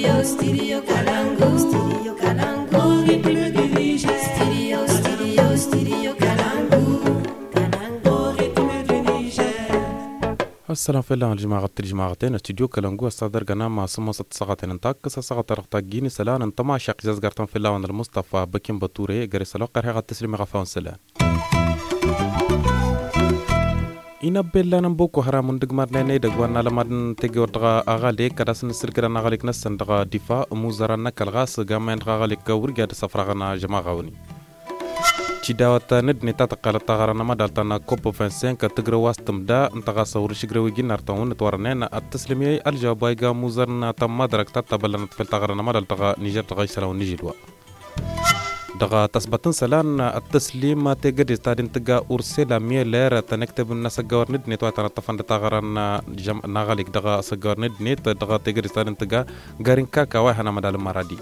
Studio Kalangu. Studio Kalangu. Studio Kalangu. السلام في الله الجماعتين استوديو كلانجو الصدر قناة مع سموسة ساعتين انتاك ساعة رقتاجيني سلان انتما شاق جاز قرطان في الله وان المصطفى بكين بطوري قري سلو قرهي غا تسليمي غفاون سلان إنا بيلا نبوكو هرامون دقمار نيني دقوانا لما تيجور دغا أغالي كداس نسر قران أغاليك نسن دغا دفاع موزرانا كالغاس قامين غاغاليك ورقاد سفراغنا جماغاوني Cidawata nedni tata kala tagara nama daltana COP 25 تقرا واستم دا انتغا صور شجرو جينا رتون تورنينا التسليمي الجوابايغا موزرنا تم درك تتبلن في التغرا nama daltaga نيجر تغاي سلاو نيجيدوا دغا تثبتن سلان التسليم تجد تادين تجا أرسل ميلر تنكتب الناس جور ندني تواتنا تفند تغران جم ناغاليك دغا سجور ندني دغا تجد تادين تجا غارين كاكا واحنا مدال مرادي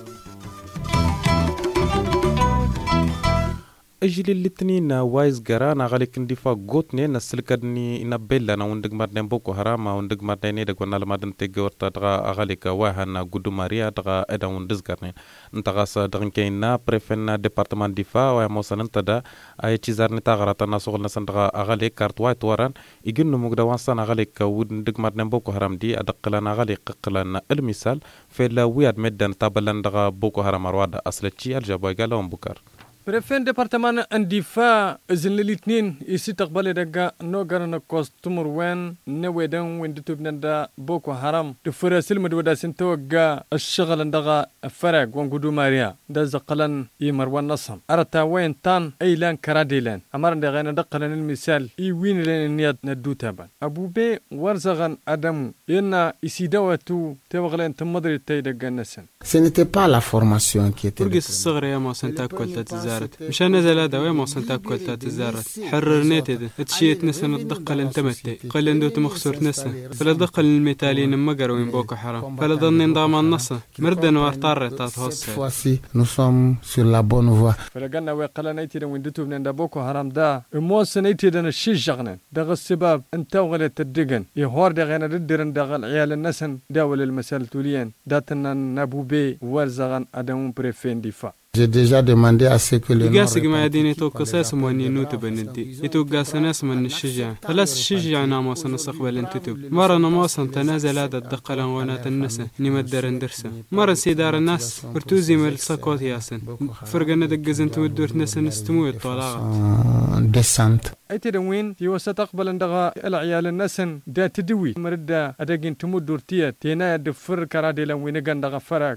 أجل الاثنين وايز جرانا غالك اندفاع قوتني نسلكني إن بيلا نوندق مردين بوكو هراما وندق مردين دقونا لمدن تيجور تدغا غالك واحنا قدو ماريا دغا ادا وندزقرنين انتغاس دغنكينا بريفن ديبارتمان دفاع ويموصن انتدا اي چيزارني تاغراتا نسوغل نسن دغا غالك كارتواي تواران يجنو مقدوانسان غالك وندق مردين بوكو هرام دي ادقلنا غالك قلنا المثال فيلا وياد مدن تابلن دغا بوكو هرام رواد أصلتشي الجابوي قالهم بكر بريفين ديبارتمان اندفاع إذن الاثنين يستقبل دقا نوغرنا كوستمر وين نويدن وين دتوبنا دا بوكو حرام دفرسل مدودا سنتوغا الشغل اندغا فرق وانقودو ماريا دا زقلن يمروان نصم أرتا وين تان ايلان كراديلان أمارن دا غينا دقلن المثال وين لين النياد ندو تابان أبو بي ورزغن أدمو إنا يسيدواتو تبغلين تمدري تايدقا نسن Ce n'était pas la formation qui était. ترقص الصغر يا ما سنتاكل تتزارت مشان نزل هذا ويا ما سنتاكل تتزارت حررنيت هذا تشيت نسن الدقل انتمتي قل اندو تمخسر نسن فلا دقل المثالين مقر وين بوكو حرام فلا ظن انضام النص مردن وارطار تاتهوس Nous sommes sur la bonne voie. فلا قلنا ويقلا نيتي وين دتو من بوكو حرام دا موس نيتي دنا الشجغنا دا السباب انت وغلا تدقن يهور دا غينا ددرن دا عيال النسن داول المسال توليان داتنا نابو بي ورزغن ادمون بريفين دفاع J'ai déjà demandé à ce que le يقاس ما يديني تو قصاص مواني نوت بندي يتوقاس ناس من الشجاع خلاص الشجاع ناموس نستقبل انتتب مرة ناموس تنازل هذا الدقل وانات النسا نمدر اندرسا مرة سيدار الناس ارتوزي مال ساكوت ياسن فرقنا دقز انت ودور ناس نستمو الطلاق descente. ايتي دوين في وسط اقبل اندغا العيال النسن دا تدوي مردا ادقين تمدور تيا تينا دفر كرادي لو وين غندغا فرق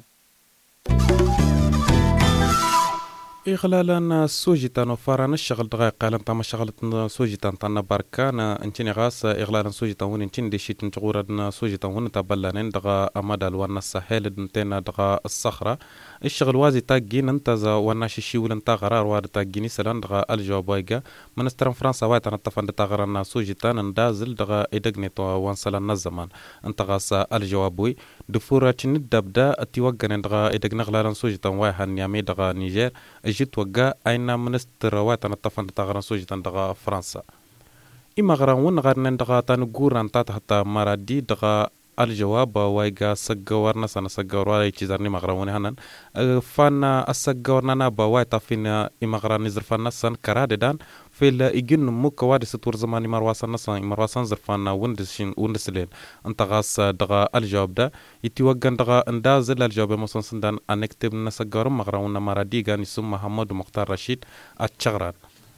إغلالا سوجيتان وفاران الشغل دقائق قالن تام شغلة سوجيتان تانا باركان انتيني غاس إغلالا سوجيتان ون انتين دي شيتن تغورا سوجيتان ون تابلانين دقا أمادا الوانا الساحل دنتين دقا الصخرة الشغل وازي تاقين انتزا وانا شيشيولن تاغرار واد تاقيني سلان دقا الجوابايقا منستران فرنسا وايتان التفان تاغران سوجيتان اندازل دقا إدقنيتو وانسلان الزمان انتغاس الجوابوي دفورة ندبدا اتيوغن دقا إدقن إغلالا سوجيتان وايحان يامي دقا نيجير جيت وجا أين منستر واتنا الطفن تغرن سوجتان دغا فرنسا إما غران غرن دغا تنقورن تحت مرادي دغا الجواب وايجا سجورنا سنة سجور ولا يجزرني مغرون هنن فانا السجورنا بواي تفين إما غران نزرفنا سن كرادان في الإجن مكواد ستور زماني مرواسنا سن مرواسنا زرفنا وندسلين أنت غاس دغا الجواب ده يتوجن دغا اندازل الجواب مصن سندان أنكتب نسجور مغرون مرادي جاني سم محمد مختار رشيد الشغران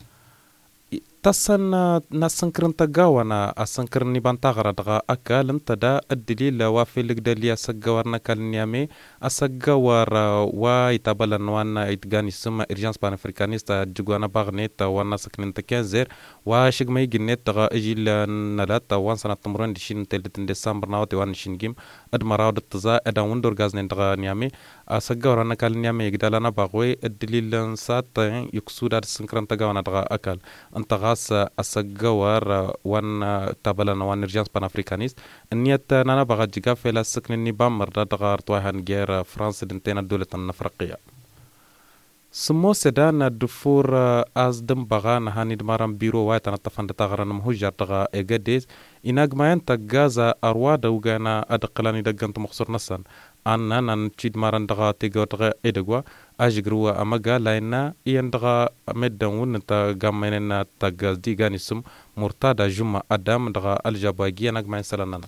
تسن نسنكرن تجاونا أسنكرن نبان تغرى دغا أكل انتدا الدليل وافي لقداليا سجورنا كالنيامي أسجور ويتابلن وانا يتغاني سما إرجانس بانفريكانيستا جوانا باغنيت وانا سكنين تكازير واشق ما يجنيت دغا اجيل نلات وان سنة تمرين ديشين تلتين ديسمبر ناوتي وان شنجيم ادمراود التزا ادا وندور غازنين دغا نيامي أسجورنا كالنيامي يقدالنا باغوي الدليل سات يكسود السنكرن تجاونا دغا أكل انت غاس السجور وان تابلنا وان إرجانس بانفريكانيست النيت نانا بغا جيغا فيلا سكن النبام مردا دغا رتواهن غير فرنسا دنتين الدولة النفرقية سمو سدان الدفور از دم بغان هاني دمارم بيرو وايتنا طفن تغرن مهجر تغا ايجاديز إناج ما ينتقازا أروادا وغانا أدقلاني دقانت مخصور نسان أنا نتشيد مارن دغا تيغو تغا إدقوا أجغروا أمغا لاينا إيان دغا مدنون نتا غامينينا تغاز دي غاني سم مرتادا جمع أدام دغا الجاباقيا ناج ما ينسلاننا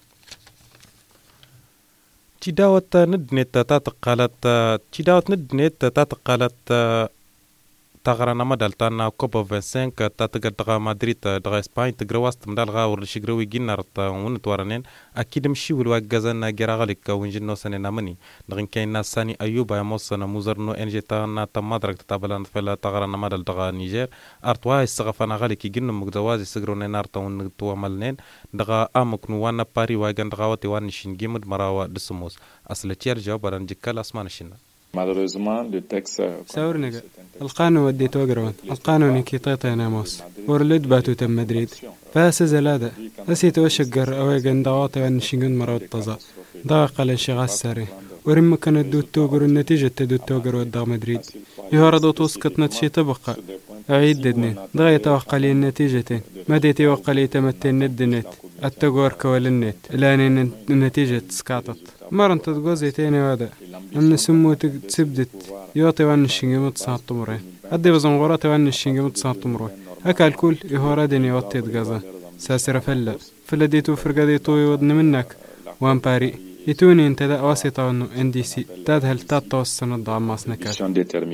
تداوت ندنت تاتقالت تغرنا مدال تانا كوبا 25 تاتقال دغا مدريد دغا اسبانيا تغرواست مدال غاور شيغروي جينارت ونتورنين اكيد مشي والواغازنا غيراغليك ونجنو سننا مني دغن كاين ساني ايوبا يموسنا موزرنو انجي تانا تمادرك تابلان فلا تغرنا مدال دغا نيجر ارتوا استغفنا غليك جن مغزوازي سغرون نارتا ونتو مالنين دغا امكنو وانا باري واغان دغاوتي وان شينجيمد مراوا دسموس اصل تيرجا برانجكال اسمان شنا ساورنجا القانون وديت وقروان القانون كيطيطي ناموس ورلد باتو تم مدريد فاس زلادا اسيت وشقر اويغن دغاطي وانشيغن مرات طزا دغاق الانشغال الساري ورم كانت دوت توقر النتيجة تدوت توقر ودغ مدريد يهاردو توسكت نتشي تبقى عيد ددني دغا يتوقع لي النتيجتين مدي توقع لي تمتين ندنت التقور كوالنت لان النتيجة سكاتت مرن تتقوزي تاني وادا أن سمو تسبدت يوطي وان الشنجمة تصاعد تمرين أدي بزنغوراتي وان الشنجمة تصاعد تمرين أكا الكل يهورادين يوطي تقازا ساسر فلا ديتو فرقاديتو يودن منك وان باري يتوني انت دا واسطة وانو NDC تاد هل تاد توسن الضعماس نكال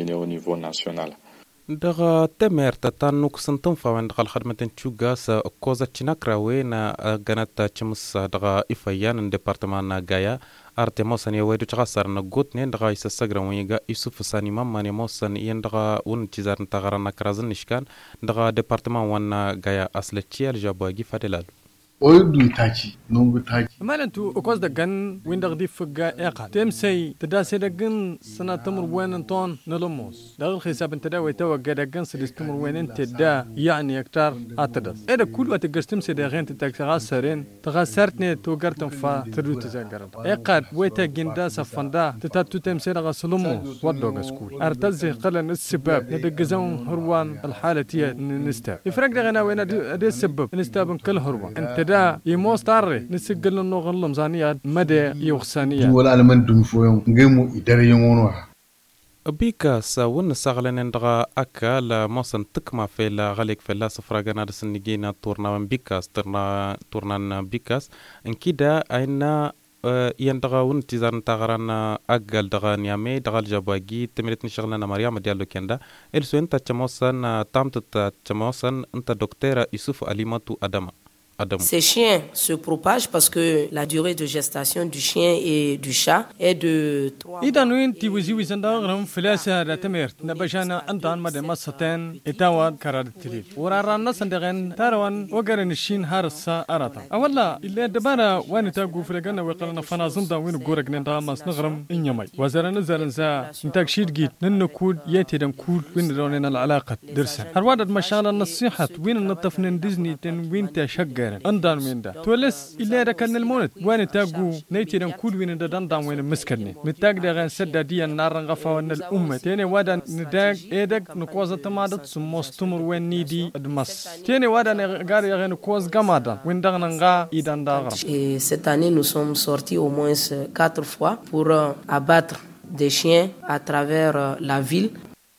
دغا تمر تتانوك سنتنفا وين دغا الخدمة تشوغاس كوزا تشناكرا وين غانت تشمس دغا إفايان ديبارتمان غايا ارتموسن يويدو تغسر نغوت نين دغا يسسغرا ويغا يوسف ساني ماماني موسن ين دغا ون تيزار نتغرا كرازن نشكان دغا ديبارتمان وانا غايا اصلتشي الجاباغي فادلال ويدو تاجي نونغ تاجي مالنتو اكوز دغن وين دغدي فغا اقا تمسي تداسي دغن سنه تمر وين انطون نلموس دغ الحساب انت دا ويتوغا دغن سدستمر وين انت دا يعني اكتر اتدس اذا كل وقت تقسمسي دغين تتغسرين تغسرتني توغرتن فا تدو تزغرد اقا ويتا جندا سفندا تتاتو تمسي دغ سلمو ودوغ سكول ارتزي قلن السباب ندغزون هروان الحالتيه نستا يفرق دغنا وين ادي السبب نستابن كل هروان انت دا يموستار نسجل النغل لمزانيات مدى يوخسانيات ولا لمن دون فويون غيمو إداري يمونوا بيكا ساون ساغلن دغا اكا لا موسن تكما في لا غليك في لا سفراغنا دسنيجينا تورنان بيكاس تورنان بيكاس ان كيدا اينا يندغا ون تيزار تغران اقل دغا نيامي دغا الجاباغي تمرت نشغلنا مريم ديالو كندا السو انت تشموسن تامت تشموسن انت دكتوره يوسف عليماتو ادم. Ces chiens se propagent parce que la durée de gestation du chien et du chat est de 3 mois. إذا نوين تيوزي ويزندغرم فلاسة رتمرت نبجانا أنتان مدى مصتين إتاواد كراد التليل وراران نسندغن تاروان وقرن الشين هارسا أراتا أولا إلا دبارا وان تاقو فلقنا ويقلنا فنازندا وين قورق نندا ماس نغرم إنيامي وزارنا زارنزا نتاق شيد جيت ننو كود ياتي كود وين روننا العلاقة درسا هروادد مشانا النصيحة وين نطفن ديزني تن وين تشجع أندان وين دا تولس إلا ركن المونت وين تاجو نيتي كود وين دا دان وين مسكني متاج دا غن سد دي النار غفا وين الأمة تاني وادا نداج إيدك نقوزة تمادت سمستمر وين نيدي أدمس تاني وادا نغاري غن نقوز جمادا وين دا نغا إيدان دا غرم. Et cette année nous sommes sortis au moins 4 fois pour abattre des chiens à travers la ville.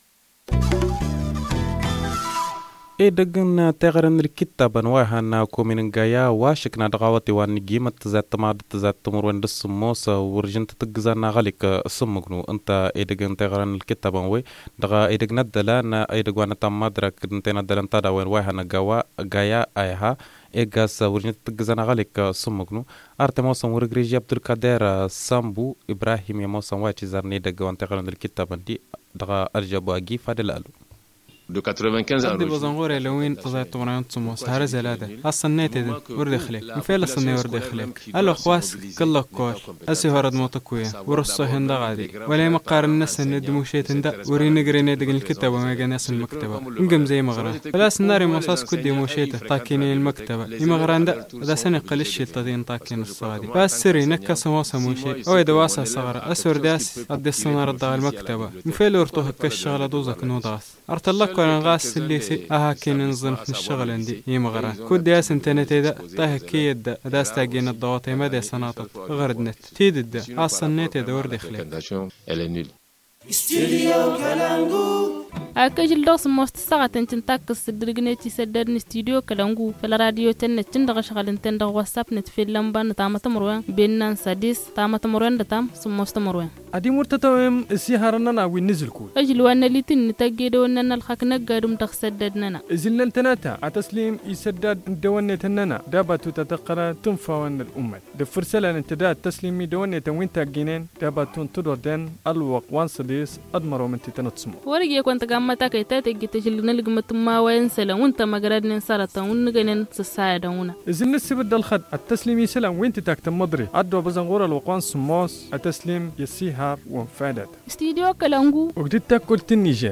دغن تغرن الكتاب نواهنا كومين غايا واشكنا دغاوتي وان جيمت تزات ماد تزات تمر وند السموس ورجنت تغزانا غليك سمغنو انت دغن تغرن الكتاب وي دغا دغن دلان دغوان تمادرك انتنا دلان تدا وين واهنا غوا غايا ايها اغاس ورجنت تغزانا غليك سمغنو ارتموسن ورغريجي عبد القادر سامبو ابراهيم يموسن واتي زرني دغوان تغرن الكتاب دي دغا ارجبو اغي فادلالو أدي بزنغوري لوين تزاي طمران تسموس هارز هلادا أصلا نيتي ورد خليك مفيل صني ورد خليك ألو خواس كل كور أسي هرد موتكويا ورصو هندا غادي ولا مقارن الناس إن دموشيت هندا وريني قريني دق الكتاب وما جا ناس المكتبة نقم زي مغرا فلاس الناري مصاص كدي موشيته طاكيني المكتبة يمغران دا سنة قلش تدين طاكين الصادي بس سري نكس موسى موشي أو يدواسا صغرا أسور داس أدي السنة رد المكتبة مفيل ورطوه كالشغلة دوزك نوضاس أرتلك وانا غاس اللي سي كين نظن في الشغل عندي يمغرا كودي أس انتنتي دا طاه كيد دا داس تاقين الضواطي مدى سناطط غرد نت تيد دا أصلا نت دا ورد خليك استوديو كالانغو أكجل دوس مستساغة تنتاكس الدرجنتي سدرن استوديو كالانغو في الراديو تندغ شغل تندغ واتساب نتفيل لمبان تامة مروان بينان ساديس تامة مروان دتام سموست مروان أدي مرتتوهم السيهارنا وينزل كول أجل وانا لتن تجدو أننا الخكنا قادم تخسددنا إزلنا التناتا عتسليم يسدد دوانة تننا دابتو تتقرا تنفاون الأمة دفرسلا انتداد تسليمي دوانة وين تاجينين دابتو تدودن الوق وانسديس أدمرو من تتنتصمو ورجع كنت قامتا كيتا تجتجلنا لقمة ما وينسلا وانت مقرادن سارتا ونغنن سسايدونا إزلنا السبد الخد التسليم يسلم وين تاكت مضري عدو بزنغور الوقوان سموس التسليم يسيها وانفادت استديو كالانغو وقدتا كلت النيجر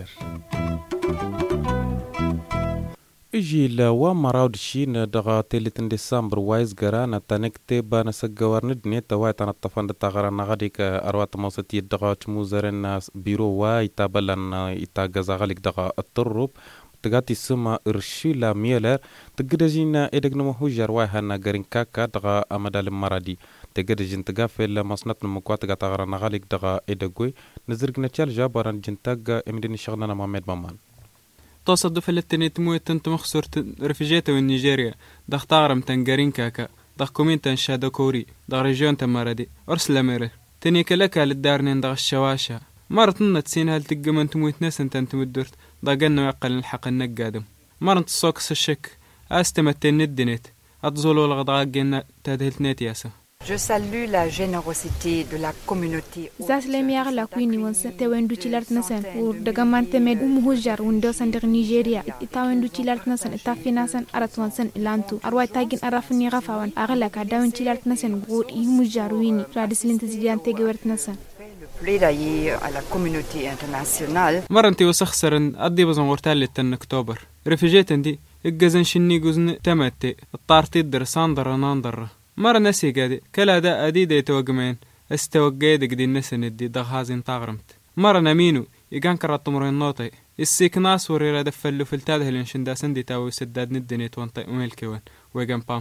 إجي لوا مراود شين دغا تلتن ديسمبر وايز غرانا تانكتي بانا سجوار ندني توايت أنا الطفان دتغرنا غاديك أروات موسطي دغا تموزرن بيرو واي تابلن يتاغزا غالك دغا الطرب تغاتي سما إرشيلا ميلر تقدجينا إدقنا مهوجر واي هانا غرين كاكا دغا أمدال مرادي تقدجين تغافل مصنط المقوات غتغرنا غالك دغا إدقوي نزرقنا تشال جابران جنتاغ إمديني شغلنا محمد مامان تصدف فلتني تموت تنت مخسور رفجيتا والنيجيريا دخ تغرم تنقرين كاكا دخ كومين تنشادو كوري دخ ريجيون تماردي أرسل ميري تني كلكا للدارنين دخ الشواشا مرتنا تسين هل تقمن تموت ناس انت مدورت دقنا يقل الحق النقادم مرت الصوكس الشك استمتين الدنيت أتزولو الغضاقين تادهلتنيت ياسا Je salue la générosité de la communauté. Zaslemiar la kwini wonse te wendu chilart nasan pour daga mante med hujjar wundo sandir Nigeria ita wendu chilart nasan ita finansan arat wansan ilantu arwa tagin arafni gafawan agala ka dawin chilart nasan god hujjar wini tradislin tzidian tegewert nasan plaidoyer à la communauté internationale. مرنتي وسخسرن أدي بزن غورتالي تن أكتوبر رفجيتن دي إجازن شني جزن تمتي الطارتي الدرسان درنان مرة نسي قادي كلا دا أديدة يتوقمين استوقيد قدي النسن دي دغهازين تغرمت مرة نمينو يقان كرات تمرين نوطي السيك ناس وريلا دفلو في التاده الانشنداسن دي تاوي سداد ندنيت وانطي أميلكيوان ويقان بام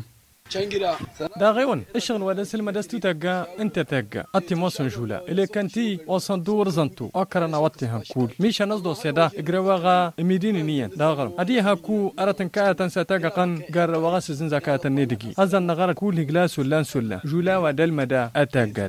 دا غيون الشغل ودا سلمى دستو تاقا انت تاقا اتي موسن جولا اللي كانتي وصن دور زنتو اكرنا واتيها كول ميشا نصدو سيدا اقرواغا ميديني نيان دا غرم اديها كو ارتن كايتن ساتاقا قن قار وغاس زنزا كايتن نيدقي ازن نغار كول هقلا سلان سلان جولا ودل مدى اتاقا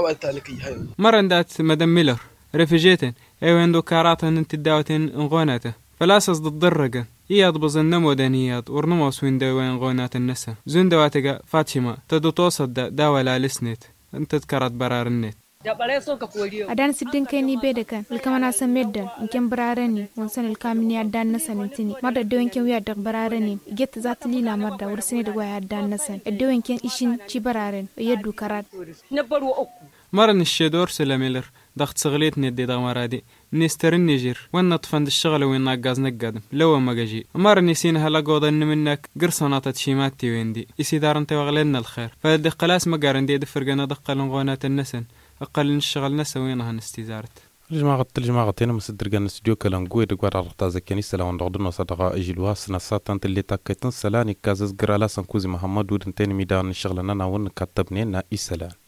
مرة دات مدام ميلر رفجيتن ايوان دو كاراتن انت داوتين انغوناته فلاسس ضد الرقا إياد بزن نمودانيات ورنموس وين دوين غونات النسا زون دواتيقا فاتشما تدو توصد داولا لسنيت انت تذكرت برار النت أدان سيدن كيني بيدكا الكمانا سميدن انكم برارني ونسن الكامني أدان نسن انتني مرد دوين كم يادق برارني جيت ذات ليلا مرد ورسني دقوا أدان نسن الدوين كين إشين چي برارن ويدو كرات مرن الشيدور سلاميلر ضغط صغليت ندي دغمرادي نستر النيجر وين نطفند الشغل وين ناقاز نقادم لو ما جي مرن يسينها لقوض ان منك قرصنات تشيماتي ويندي يسيدار انت وغلنا الخير فدي قلاس ما قارن دي فرقنا دقل غونات النسن اقل الشغل نسا وينها نستزارت الجماعة هنا مصدر جان استوديو كلامقوي دقوار على زي كنيسة لو نردنا صدقاء اجلواس نساتن اللي تاكيتن سلاني كازز قرالا سنكوزي محمد ودنتين ميدان الشغل نانا ون كتبنينا إسلام